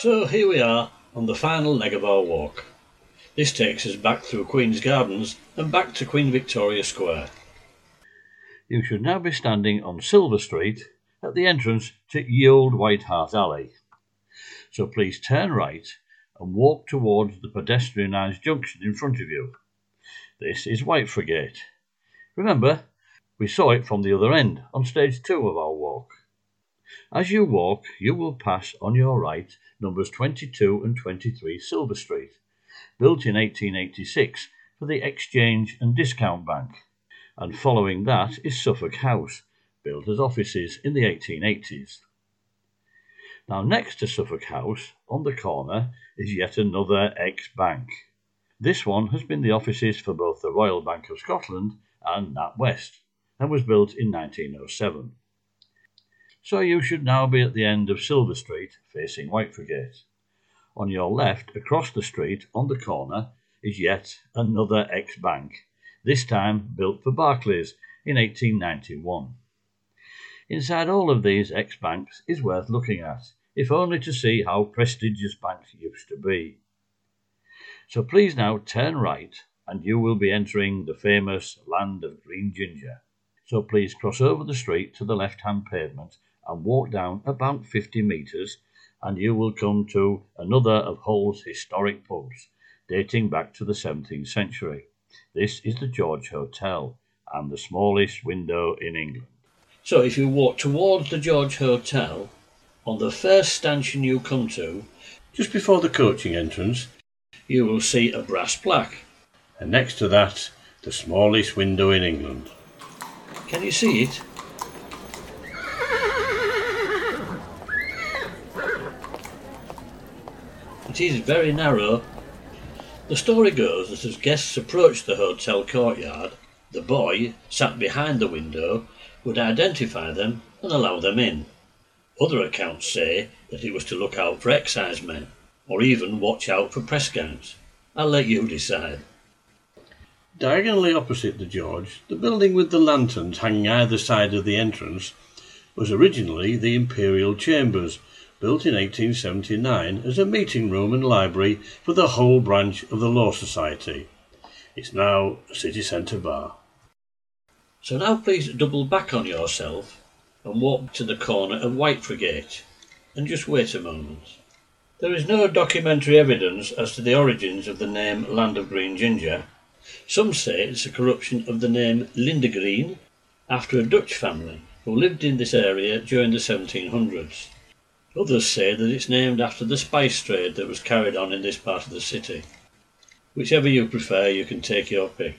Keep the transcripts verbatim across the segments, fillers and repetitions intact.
So here we are on the final leg of our walk. This takes us back through Queen's Gardens and back to Queen Victoria Square. You should now be standing on Silver Street at the entrance to Ye Olde White Hart Alley. So please turn right and walk towards the pedestrianised junction in front of you. This is Whitefriars. Remember, we saw it from the other end on stage two of our walk. As you walk, you will pass on your right numbers twenty-two and twenty-three Silver Street, built in eighteen eighty-six for the Exchange and Discount Bank, and following that is Suffolk House, built as offices in the eighteen eighties. Now next to Suffolk House, on the corner, is yet another ex-bank. This one has been the offices for both the Royal Bank of Scotland and NatWest, and was built in nineteen oh seven. So you should now be at the end of Silver Street, facing Whitefriars. On your left, across the street, on the corner, is yet another ex-bank, this time built for Barclays in eighteen ninety-one. Inside all of these ex-banks is worth looking at, if only to see how prestigious banks used to be. So please now turn right, and you will be entering the famous Land of Green Ginger. So please cross over the street to the left-hand pavement and walk down about fifty metres, and you will come to another of Hull's historic pubs, dating back to the seventeenth century. This is the George Hotel, and the smallest window in England. So if you walk towards the George Hotel, on the first stanchion you come to, just before the coaching entrance, you will see a brass plaque. And next to that, the smallest window in England. Can you see it? It is very narrow. The story goes that as guests approached the hotel courtyard, the boy, sat behind the window, would identify them and allow them in. Other accounts say that it was to look out for excisemen, or even watch out for press gangs. I'll let you decide. Diagonally opposite the George, the building with the lanterns hanging either side of the entrance was originally the Imperial Chambers, built in eighteen seventy-nine as a meeting room and library for the whole branch of the Law Society. It's now a city centre bar. So now please double back on yourself and walk to the corner of Whitefriars, and just wait a moment. There is no documentary evidence as to the origins of the name Land of Green Ginger. Some say it's a corruption of the name Lindegreen, after a Dutch family who lived in this area during the seventeen hundreds. Others say that it's named after the spice trade that was carried on in this part of the city. Whichever you prefer, you can take your pick.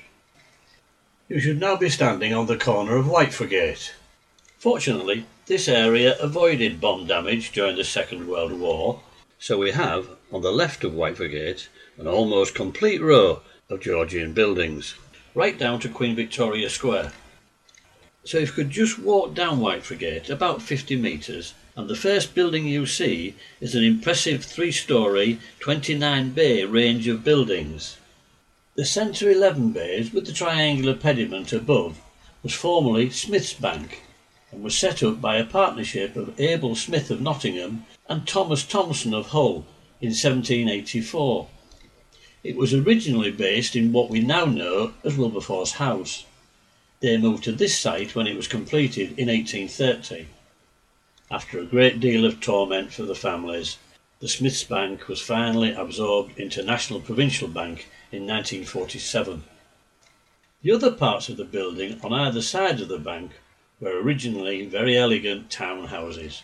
You should now be standing on the corner of Whitefriars. Fortunately, this area avoided bomb damage during the Second World War, so we have, on the left of Whitefriars, an almost complete row of Georgian buildings, right down to Queen Victoria Square. So if you could just walk down Whitefriars about fifty metres, and the first building you see is an impressive three-storey, twenty-nine bay range of buildings. The centre eleven bays with the triangular pediment above was formerly Smith's Bank, and was set up by a partnership of Abel Smith of Nottingham and Thomas Thompson of Hull in seventeen eighty-four. It was originally based in what we now know as Wilberforce House. They moved to this site when it was completed in eighteen thirty. After a great deal of torment for the families, the Smiths Bank was finally absorbed into National Provincial Bank in nineteen forty-seven. The other parts of the building on either side of the bank were originally very elegant townhouses.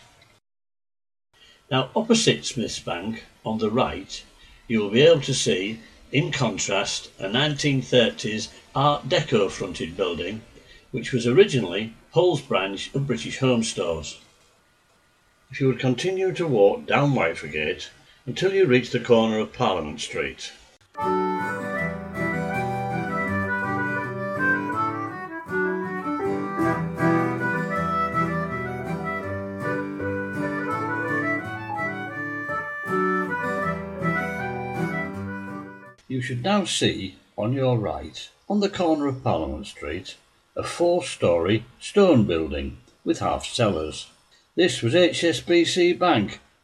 Now opposite Smiths Bank, on the right, you will be able to see, in contrast, a nineteen thirties Art Deco fronted building, which was originally Hull's branch of British Home Stores. If you would continue to walk down Whitefriars until you reach the corner of Parliament Street. You should now see, on your right, on the corner of Parliament Street, a four-storey stone building with half cellars. This was H S B C Bank,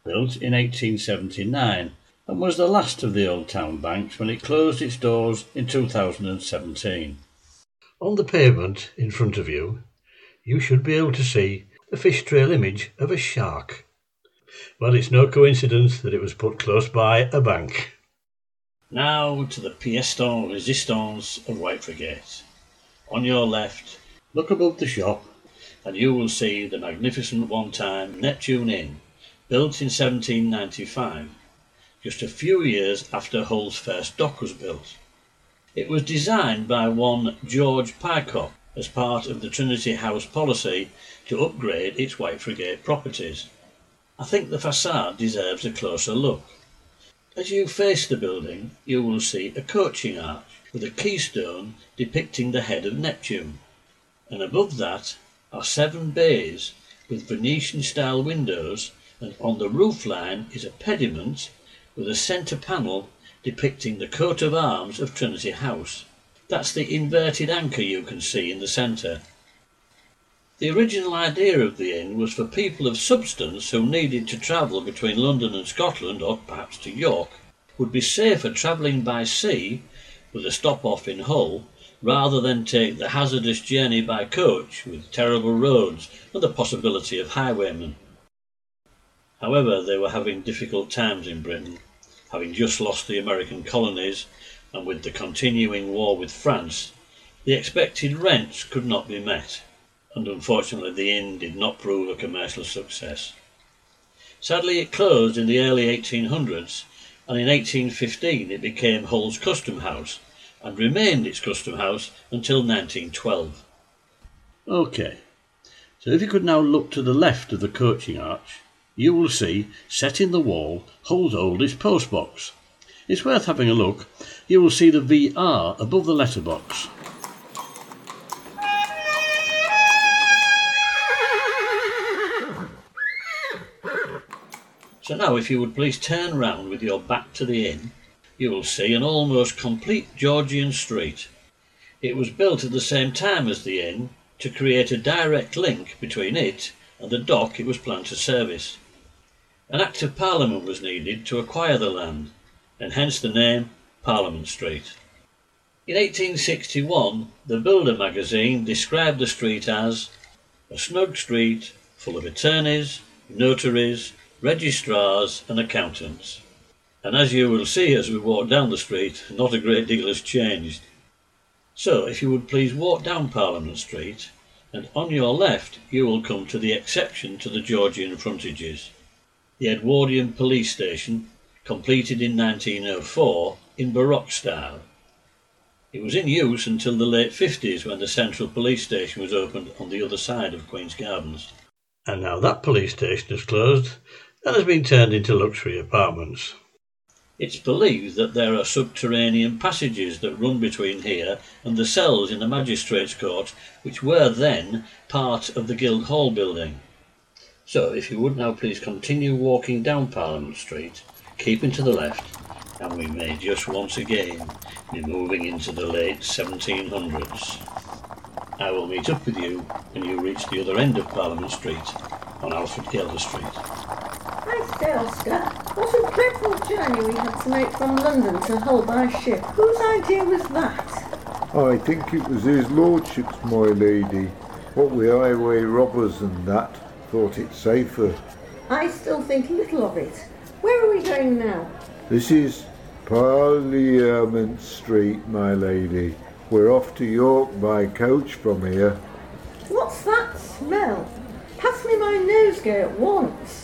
built in eighteen seventy-nine, and was the last of the Old Town banks when it closed its doors in two thousand seventeen. On the pavement in front of you, you should be able to see a fish trail image of a shark. Well, it's no coincidence that it was put close by a bank. Now to the pièce de résistance of Whitefriggate. On your left, look above the shop, and you will see the magnificent one-time Neptune Inn, built in seventeen ninety-five, just a few years after Hull's first dock was built. It was designed by one George Pycock as part of the Trinity House policy to upgrade its Whitefriggate properties. I think the facade deserves a closer look. As you face the building, you will see a coaching arch with a keystone depicting the head of Neptune, and above that are seven bays with Venetian-style windows, and on the roofline is a pediment with a centre panel depicting the coat of arms of Trinity House. That's the inverted anchor you can see in the centre. The original idea of the inn was for people of substance who needed to travel between London and Scotland, or perhaps to York, would be safer travelling by sea with a stop-off in Hull rather than take the hazardous journey by coach with terrible roads and the possibility of highwaymen. However, they were having difficult times in Britain, having just lost the American colonies, and with the continuing war with France, the expected rents could not be met, and unfortunately the inn did not prove a commercial success. Sadly, it closed in the early eighteen hundreds, and in eighteen fifteen it became Hull's Custom House, and remained its Custom House until nineteen twelve. OK, so if you could now look to the left of the coaching arch, you will see, set in the wall, Hull's oldest postbox. It's worth having a look. You will see the V R above the letterbox. So now if you would please turn round with your back to the inn, you will see an almost complete Georgian street. It was built at the same time as the inn to create a direct link between it and the dock it was planned to service. An Act of Parliament was needed to acquire the land, and hence the name Parliament Street. In eighteen sixty-one, the Builder magazine described the street as a snug street full of attorneys, notaries, registrars and accountants. And as you will see as we walk down the street, not a great deal has changed. So if you would please walk down Parliament Street, and on your left you will come to the exception to the Georgian frontages, the Edwardian Police Station, completed in nineteen oh four in Baroque style. It was in use until the late fifties when the Central Police Station was opened on the other side of Queen's Gardens. And now that police station is closed and has been turned into luxury apartments. It's believed that there are subterranean passages that run between here and the cells in the Magistrates' Court, which were then part of the Guildhall building. So if you would now please continue walking down Parliament Street, keeping to the left, and we may just once again be moving into the late seventeen hundreds. I will meet up with you when you reach the other end of Parliament Street on Alfred Gelder Street. I say, Oscar, what a dreadful journey we had to make from London to Hull by ship. Whose idea was that? I think it was his lordship's, my lady. What with highway robbers and that, thought it safer. I still think little of it. Where are we going now? This is Parliament Street, my lady. We're off to York by coach from here. What's that smell? Pass me my nosegay at once.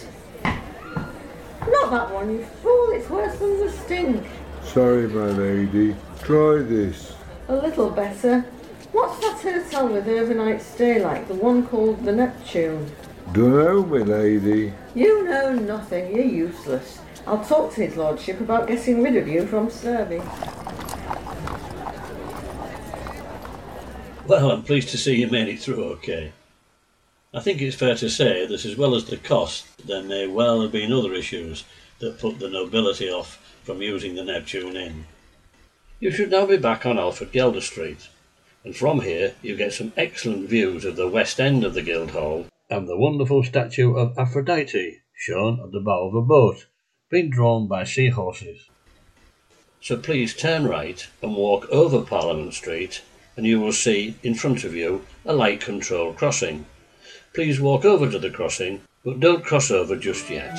Not that one, you fool. It's worse than the stink. Sorry, my lady. Try this. A little better. What's that hotel with overnight stay like? The one called the Neptune? Dunno, my lady. You know nothing. You're useless. I'll talk to his lordship about getting rid of you from serving. Well, I'm pleased to see you made it through okay. I think it's fair to say that as well as the cost, there may well have been other issues that put the nobility off from using the Neptune Inn. You should now be back on Alfred Gelder Street, and from here you get some excellent views of the west end of the Guildhall and the wonderful statue of Aphrodite shown at the bow of a boat, being drawn by seahorses. So please turn right and walk over Parliament Street, and you will see in front of you a light control crossing. Please walk over to the crossing, but don't cross over just yet.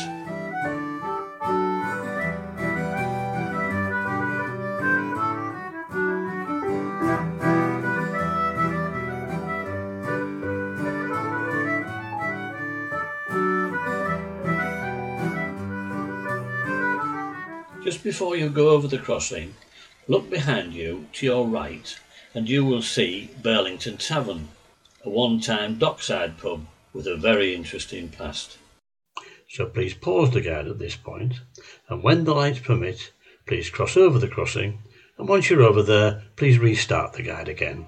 Just before you go over the crossing, look behind you to your right and you will see Burlington Tavern, a one-time dockside pub with a very interesting past. So please pause the guide at this point, and when the lights permit, please cross over the crossing, and once you're over there, please restart the guide again.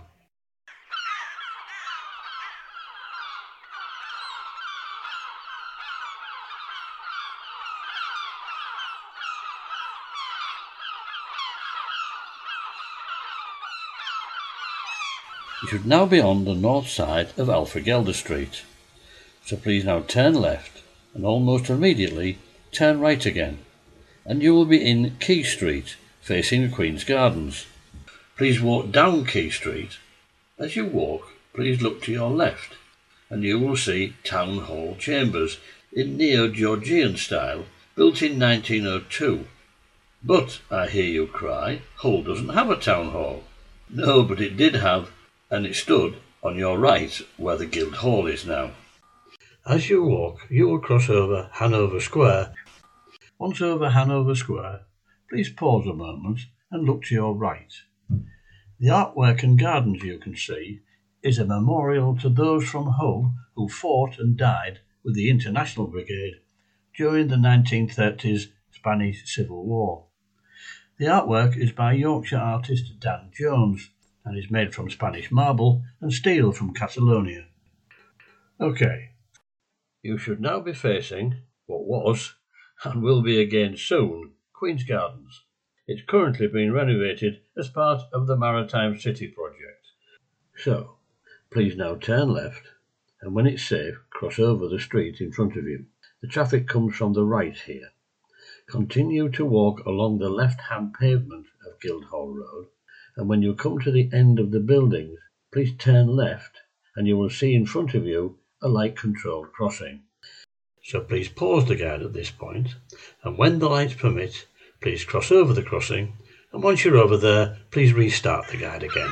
You should now be on the north side of Alfregelder Street, so please now turn left and almost immediately turn right again, and you will be in Quay Street facing the Queen's Gardens. Please walk down Quay Street. As you walk, please look to your left and you will see Town Hall Chambers in Neo-Georgian style, built in nineteen oh two. But, I hear you cry, Hull doesn't have a town hall. No, but it did have, and it stood on your right where the Guildhall is now. As you walk, you will cross over Hanover Square. Once over Hanover Square, please pause a moment and look to your right. The artwork and gardens you can see is a memorial to those from Hull who fought and died with the International Brigade during the nineteen thirties Spanish Civil War. The artwork is by Yorkshire artist Dan Jones, and is made from Spanish marble and steel from Catalonia. Okay, you should now be facing what was, and will be again soon, Queen's Gardens. It's currently being renovated as part of the Maritime City project. So, please now turn left, and when it's safe, cross over the street in front of you. The traffic comes from the right here. Continue to walk along the left-hand pavement of Guildhall Road, and when you come to the end of the buildings, please turn left and you will see in front of you a light-controlled crossing. So please pause the guide at this point, and when the lights permit, please cross over the crossing, and once you're over there, please restart the guide again.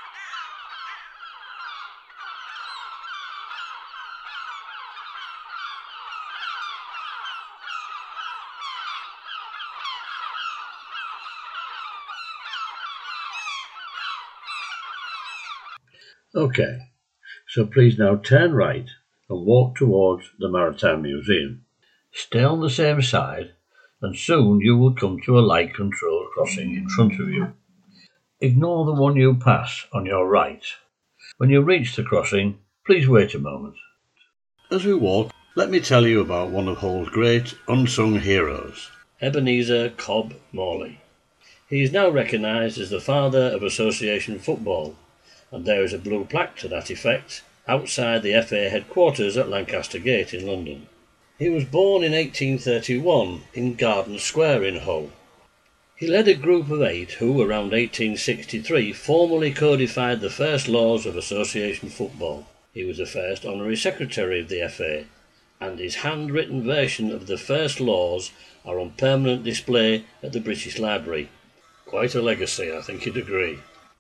Okay, so please now turn right and walk towards the Maritime Museum. Stay on the same side and soon you will come to a light controlled crossing in front of you. Ignore the one you pass on your right. When you reach the crossing, please wait a moment. As we walk, let me tell you about one of Hull's great unsung heroes, Ebenezer Cobb Morley. He is now recognised as the father of association football, and there is a blue plaque to that effect outside the F A headquarters at Lancaster Gate in London. He was born in eighteen thirty-one in Garden Square in Hull. He led a group of eight who, around eighteen sixty-three, formally codified the first laws of association football. He was the first honorary secretary of the F A, and his handwritten version of the first laws are on permanent display at the British Library. Quite a legacy, I think you'd agree.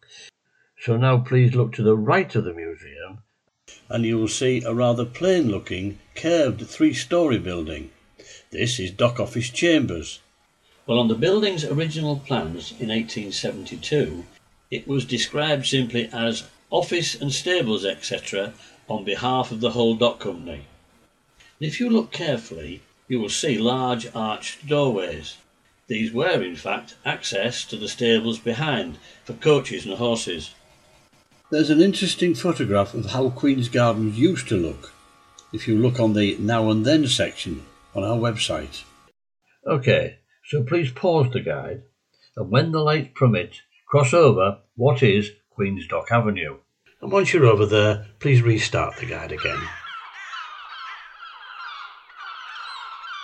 So now please look to the right of the museum and you will see a rather plain looking curved three-storey building. This is Dock Office Chambers. Well, on the building's original plans in eighteen seventy-two, it was described simply as office and stables et cetera on behalf of the Hull Dock Company. And if you look carefully, you will see large arched doorways. These were in fact access to the stables behind for coaches and horses. There's an interesting photograph of how Queen's Gardens used to look, if you look on the Now and Then section on our website. Okay, so please pause the guide, and when the lights permit, cross over what is Queen's Dock Avenue. And once you're over there, please restart the guide again.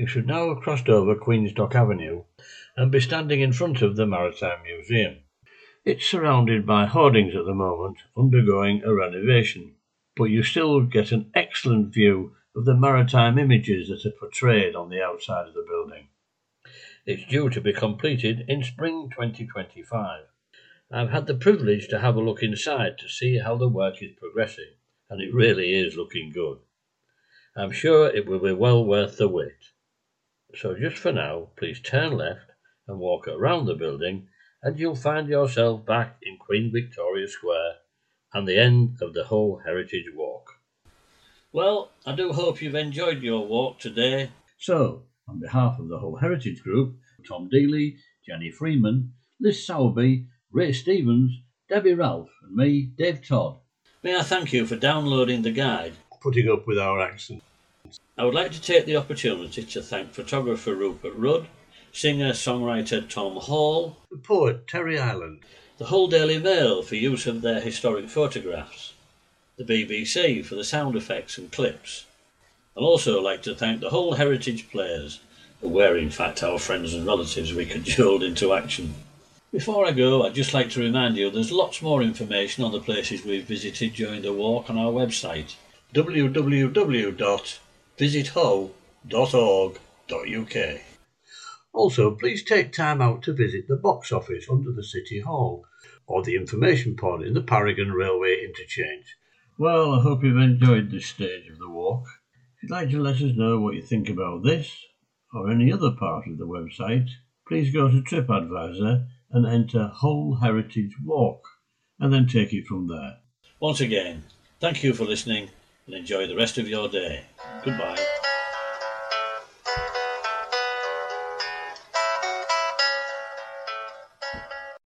You should now have crossed over Queensdock Avenue and be standing in front of the Maritime Museum. It's surrounded by hoardings at the moment, undergoing a renovation, but you still get an excellent view of the maritime images that are portrayed on the outside of the building. It's due to be completed in spring twenty twenty-five. I've had the privilege to have a look inside to see how the work is progressing, and it really is looking good. I'm sure it will be well worth the wait. So just for now, please turn left and walk around the building, and you'll find yourself back in Queen Victoria Square and the end of the Hull Heritage Walk. Well, I do hope you've enjoyed your walk today. So, on behalf of the Hull Heritage Group, Tom Dealey, Jenny Freeman, Liz Sowerby, Ray Stevens, Debbie Ralph and me, Dave Todd, may I thank you for downloading the guide, putting up with our accent. I would like to take the opportunity to thank photographer Rupert Rudd, singer-songwriter Tom Hall, and poet Terry Ireland, the Hull Daily Mail for use of their historic photographs, the B B C for the sound effects and clips. I'd also like to thank the Hull Heritage Players, who were in fact our friends and relatives we cajoled into action. Before I go, I'd just like to remind you there's lots more information on the places we've visited during the walk on our website, w w w dot visit hull dot org dot u k. Also, please take time out to visit the box office under the City Hall, or the information pod in the Paragon Railway interchange. Well, I hope you've enjoyed this stage of the walk. If you'd like to let us know what you think about this, or any other part of the website, please go to TripAdvisor and enter Hull Heritage Walk, and then take it from there. Once again, thank you for listening, and enjoy the rest of your day. Goodbye.